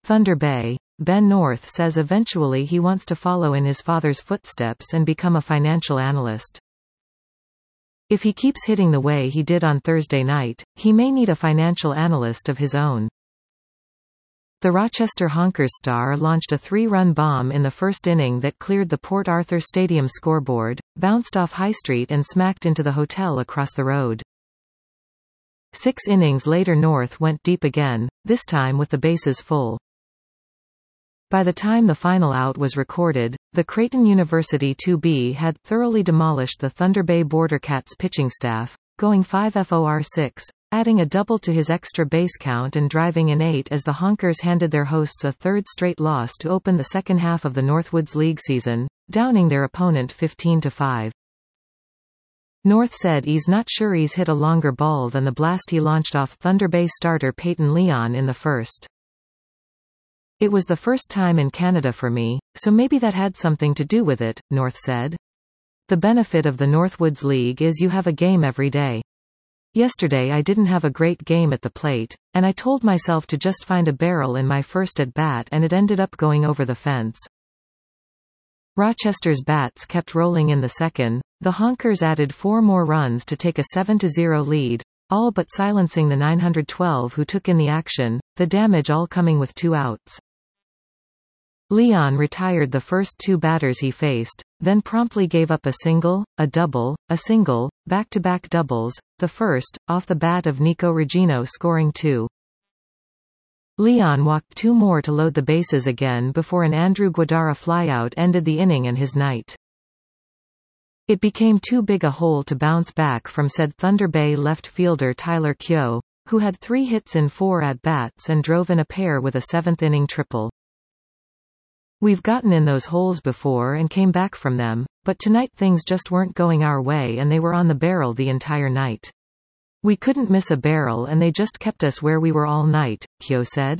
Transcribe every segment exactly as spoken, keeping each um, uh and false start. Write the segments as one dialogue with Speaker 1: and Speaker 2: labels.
Speaker 1: Thunder Bay. Ben North says eventually he wants to follow in his father's footsteps and become a financial analyst. If he keeps hitting the way he did on Thursday night, he may need a financial analyst of his own. The Rochester Honkers star launched a three-run bomb in the first inning that cleared the Port Arthur Stadium scoreboard, bounced off High Street and smacked into the hotel across the road. Six innings later North went deep again, this time with the bases full. By the time the final out was recorded, the Creighton University two B had thoroughly demolished the Thunder Bay Border Cats pitching staff, going five for six, adding a double to his extra base count and driving in eight as the Honkers handed their hosts a third straight loss to open the second half of the Northwoods League season, downing their opponent fifteen to five. North said he's not sure he's hit a longer ball than the blast he launched off Thunder Bay starter Peyton Leon in the first. It was the first time in Canada for me, so maybe that had something to do with it, North said. The benefit of the Northwoods League is you have a game every day. Yesterday I didn't have a great game at the plate, and I told myself to just find a barrel in my first at-bat and it ended up going over the fence. Rochester's bats kept rolling in the second. The Honkers added four more runs to take a seven to zero lead, all but silencing the nine hundred twelve who took in the action, the damage all coming with two outs. Leon retired the first two batters he faced, then promptly gave up a single, a double, a single, back-to-back doubles, the first, off the bat of Nico Regino scoring two. Leon walked two more to load the bases again before an Andrew Guadara flyout ended the inning and his night. It became too big a hole to bounce back from, said Thunder Bay left fielder Tyler Keogh, who had three hits in four at-bats and drove in a pair with a seventh-inning triple. We've gotten in those holes before and came back from them, but tonight things just weren't going our way and they were on the barrel the entire night. We couldn't miss a barrel and they just kept us where we were all night, Keogh said.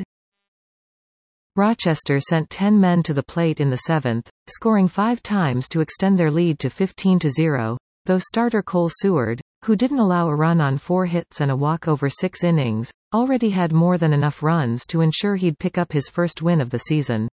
Speaker 1: Rochester sent ten men to the plate in the seventh, scoring five times to extend their lead to fifteen to zero, though starter Cole Seward, who didn't allow a run on four hits and a walk over six innings, already had more than enough runs to ensure he'd pick up his first win of the season.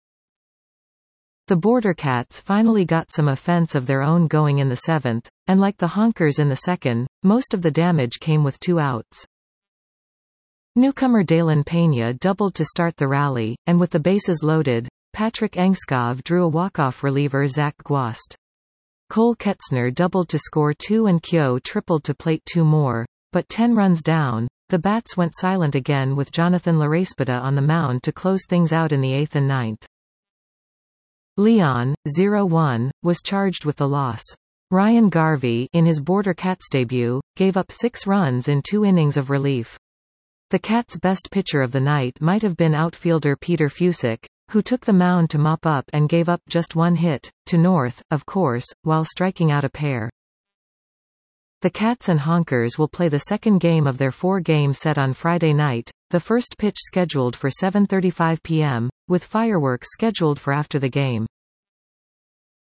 Speaker 1: The Border Cats finally got some offense of their own going in the seventh, and like the Honkers in the second, most of the damage came with two outs. Newcomer Dalen Pena doubled to start the rally, and with the bases loaded, Patrick Engskov drew a walk-off reliever Zach Gwast. Cole Ketzner doubled to score two and Keogh tripled to plate two more, but ten runs down, the bats went silent again with Jonathan Larespeda on the mound to close things out in the eighth and ninth. Leon, oh one, was charged with the loss. Ryan Garvey, in his Border Cats debut, gave up six runs in two innings of relief. The Cats' best pitcher of the night might have been outfielder Peter Fusick, who took the mound to mop up and gave up just one hit, to North, of course, while striking out a pair. The Cats and Honkers will play the second game of their four-game set on Friday night, the first pitch scheduled for seven thirty-five p m, with fireworks scheduled for after the game.